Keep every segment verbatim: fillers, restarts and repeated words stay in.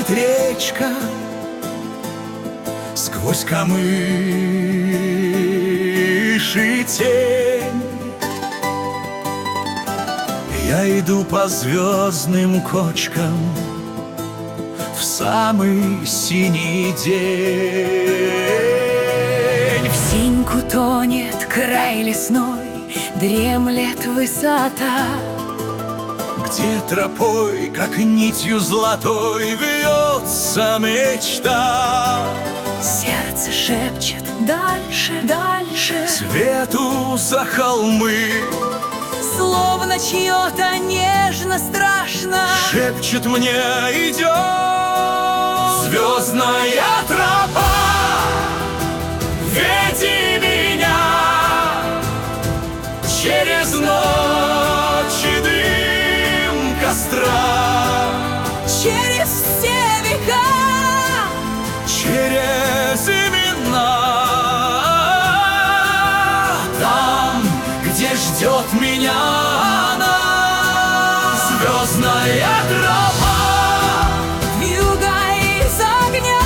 дышит речка сквозь камыши тень. Я иду по звездным кочкам в самый синий день. В синьку тонет край лесной, дремлет высота, где тропой, как нитью золотой, вьется мечта. Сердце шепчет дальше, дальше, Свету за холмы словно чье-то нежно страшно шепчет мне: идет звездная тропа, веди меня через ночь и дым костра, через все века, через имена. Там, где ждет меня она, звездная тропа, вьюга из огня.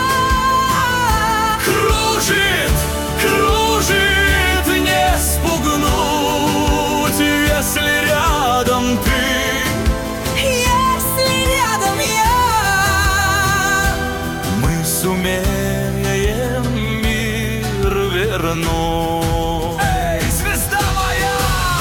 кружит, кружит, не спугнуть, если рядом ты. Если рядом я, Мы сумеем мир вернуть. Эй, звезда моя!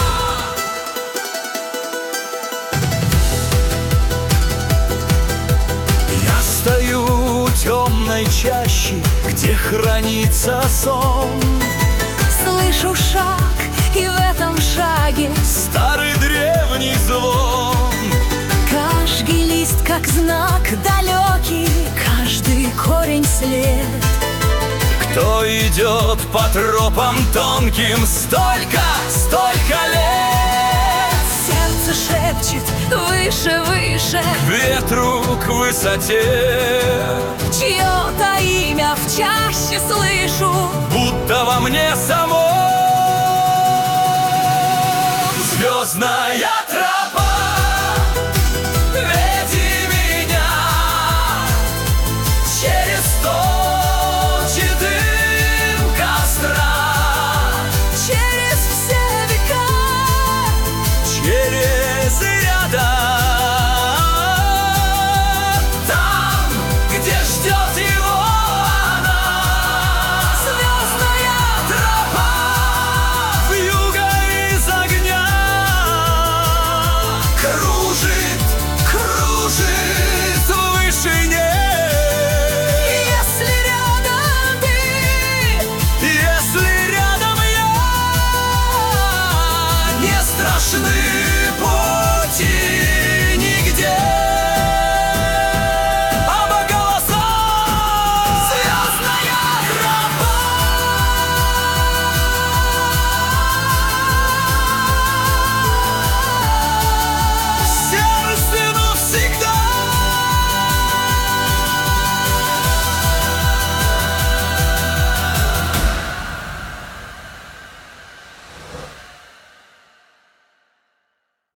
Я стою у темной чащи, где хранится сон. слышу шаг, и в этом шаге Старый древний звон. каждый лист как знак далекий, каждый корень след. Кто идет по тропам тонким столько, столько лет? Сердце шепчет выше, выше, К ветру, к высоте, чье-то имя в чаще слышу. будто во мне самом. Звездная тропа,